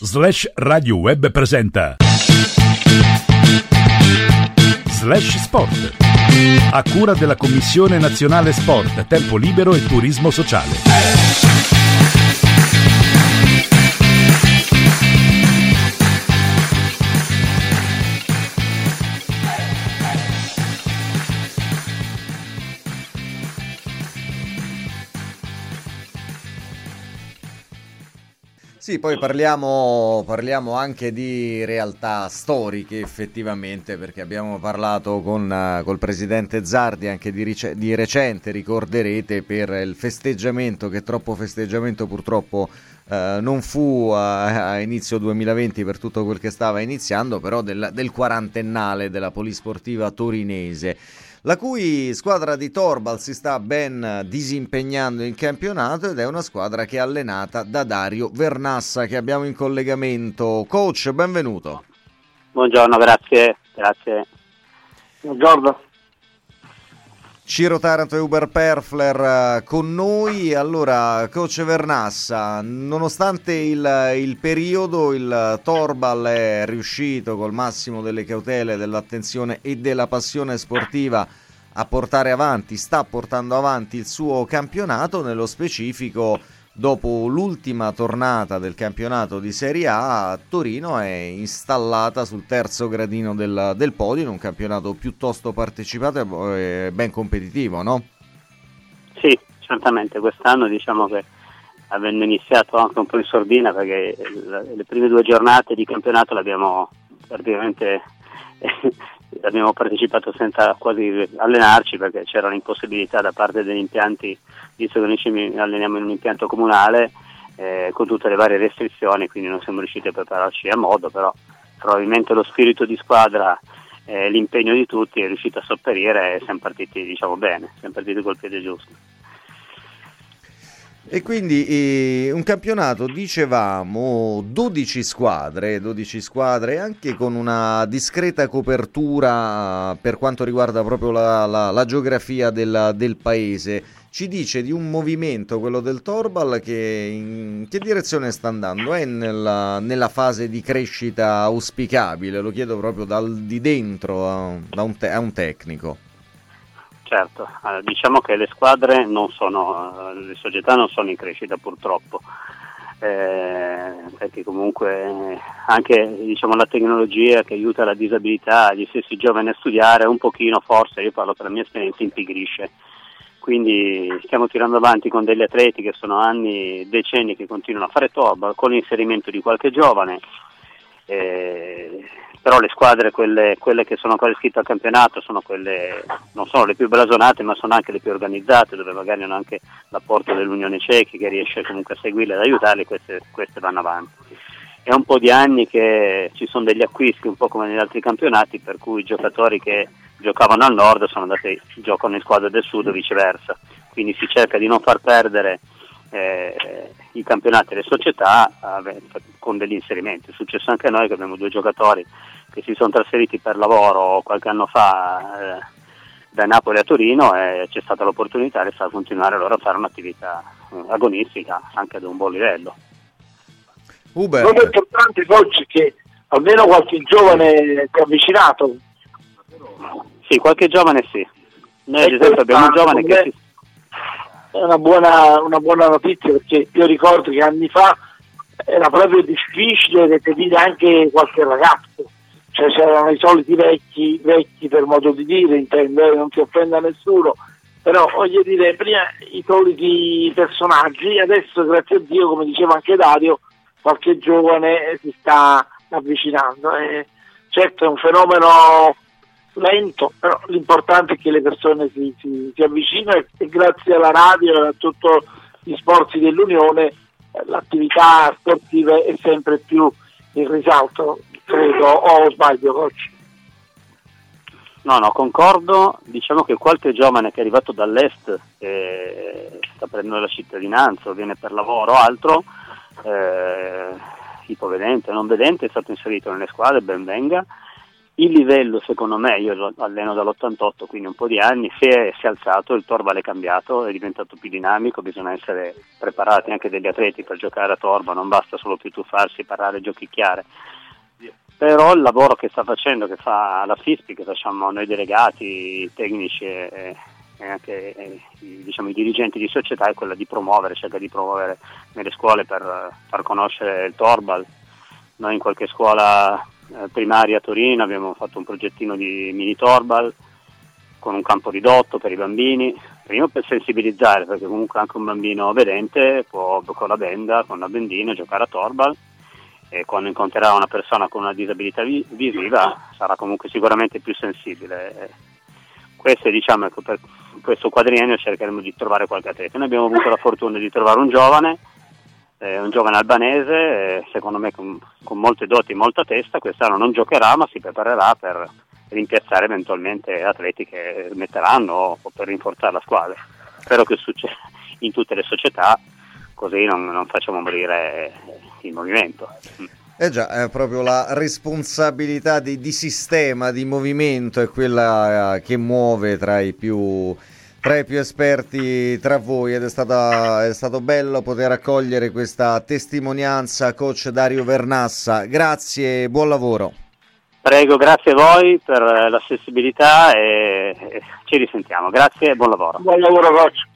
/Radio Web presenta /Sport, a cura della Commissione Nazionale Sport, Tempo Libero e Turismo Sociale. Sì, poi parliamo anche di realtà storiche effettivamente, perché abbiamo parlato col presidente Zardi anche di recente, ricorderete, per il festeggiamento, che troppo festeggiamento purtroppo non fu a inizio 2020 per tutto quel che stava iniziando, però del quarantennale della Polisportiva Torinese, la cui squadra di Torvald si sta ben disimpegnando in campionato ed è una squadra che è allenata da Dario Vernassa, che abbiamo in collegamento. Coach, benvenuto. Buongiorno, grazie. Buongiorno. Ciro Taranto e Uber Perfler con noi. Allora, coach Vernassa, nonostante il periodo, il Torvald è riuscito col massimo delle cautele, dell'attenzione e della passione sportiva a portare avanti, sta portando avanti il suo campionato. Nello specifico, dopo l'ultima tornata del campionato di Serie A, Torino è installata sul terzo gradino del podio in un campionato piuttosto partecipato e ben competitivo, no? Sì, certamente. Quest'anno diciamo che, avendo iniziato anche un po' in sordina, perché le prime 2 giornate di campionato l'abbiamo praticamente abbiamo partecipato senza quasi allenarci, perché c'era l'impossibilità da parte degli impianti, visto che noi ci alleniamo in un impianto comunale con tutte le varie restrizioni, quindi non siamo riusciti a prepararci a modo, però probabilmente lo spirito di squadra, l'impegno di tutti è riuscito a sopperire e siamo partiti bene, siamo partiti col piede giusto. E quindi un campionato, dicevamo, 12 squadre, anche con una discreta copertura per quanto riguarda proprio la geografia del paese. Ci dice di un movimento, quello del Torvald, che in che direzione sta andando? È nella fase di crescita auspicabile? Lo chiedo proprio di dentro a un tecnico. Certo, diciamo che le squadre le società non sono in crescita purtroppo, perché comunque anche la tecnologia che aiuta la disabilità, gli stessi giovani a studiare, un pochino forse, io parlo per la mia esperienza, impigrisce. Quindi stiamo tirando avanti con degli atleti che sono decenni che continuano a fare Torvald, con l'inserimento di qualche giovane. Però le squadre, quelle che sono ancora iscritte al campionato, sono quelle, non sono le più blasonate, ma sono anche le più organizzate, dove magari hanno anche l'apporto dell'Unione Cechi che riesce comunque a seguirle, ad aiutarle. Queste vanno avanti. È un po' di anni che ci sono degli acquisti, un po' come negli altri campionati, per cui i giocatori che giocavano al nord giocano in squadre del sud o viceversa, quindi si cerca di non far perdere i campionati e le società con degli inserimenti. È successo anche a noi che abbiamo 2 giocatori che si sono trasferiti per lavoro qualche anno fa da Napoli a Torino, e c'è stata l'opportunità di far continuare loro a fare un'attività agonistica anche ad un buon livello. Uber. Molto importante oggi che almeno qualche giovane si è avvicinato. Sì, qualche giovane sì. Noi ad esempio abbiamo un giovane che è una buona notizia, perché io ricordo che anni fa era proprio difficile reperire anche qualche ragazzo, cioè c'erano i soliti vecchi per modo di dire, intendo, non si offenda nessuno, però voglio dire, prima i soliti personaggi, adesso grazie a Dio, come diceva anche Dario, qualche giovane si sta avvicinando. Certo è un fenomeno lento, però l'importante è che le persone si avvicinano, e grazie alla radio e a tutti gli sforzi dell'Unione l'attività sportiva è sempre più in risalto, credo, o sbaglio, coach? No, concordo. Diciamo che qualche giovane che è arrivato dall'est sta prendendo la cittadinanza o viene per lavoro o altro, ipovedente o non vedente, è stato inserito nelle squadre, ben venga. il livello, secondo me, io lo alleno dall'88, quindi un po' di anni, si è alzato, il torbal è cambiato, è diventato più dinamico, bisogna essere preparati anche degli atleti per giocare a torba, non basta solo più tuffarsi, parlare, giochicchiare. Però il lavoro che sta facendo, che fa la FISPI, che facciamo noi delegati, i tecnici e anche diciamo, i dirigenti di società, è quella di promuovere, cerca di promuovere nelle scuole per far conoscere il torbal. Noi in qualche scuola primaria a Torino abbiamo fatto un progettino di mini torbal con un campo ridotto per i bambini, prima per sensibilizzare, perché comunque anche un bambino vedente può con la benda, con la bendina giocare a torbal, e quando incontrerà una persona con una disabilità visiva sarà comunque sicuramente più sensibile. Questo, diciamo, ecco, per questo quadriennio cercheremo di trovare qualche atleta. Noi abbiamo avuto la fortuna di trovare un giovane albanese, secondo me con molte doti e molta testa. Quest'anno non giocherà, ma si preparerà per rimpiazzare eventualmente atleti che metteranno o per rinforzare la squadra. Spero che succeda in tutte le società, così non facciamo morire il movimento. Già, è proprio la responsabilità di sistema, di movimento, è quella che muove tra i più esperti tra voi, ed è stato bello poter accogliere questa testimonianza, coach Dario Vernassa. Grazie e buon lavoro. Prego, grazie a voi per la sensibilità e ci risentiamo. Grazie e buon lavoro. Buon lavoro, coach.